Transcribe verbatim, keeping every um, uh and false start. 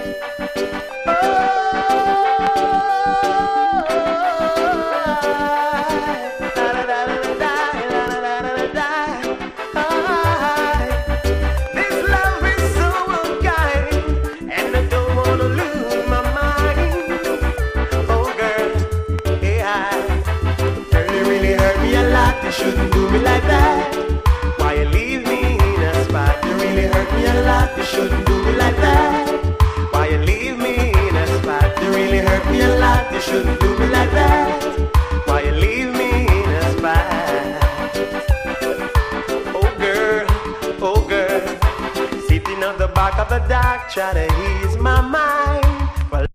Shouldn't do me like that. Why you leave me in a spot? You really hurt me a lot. You shouldn't do me like that. Why you leave me in a spot? You really hurt me a lot. You shouldn't do me like that. Why you leave me in a spot? Oh girl, oh girl, sitting on the back of the dock, try to ease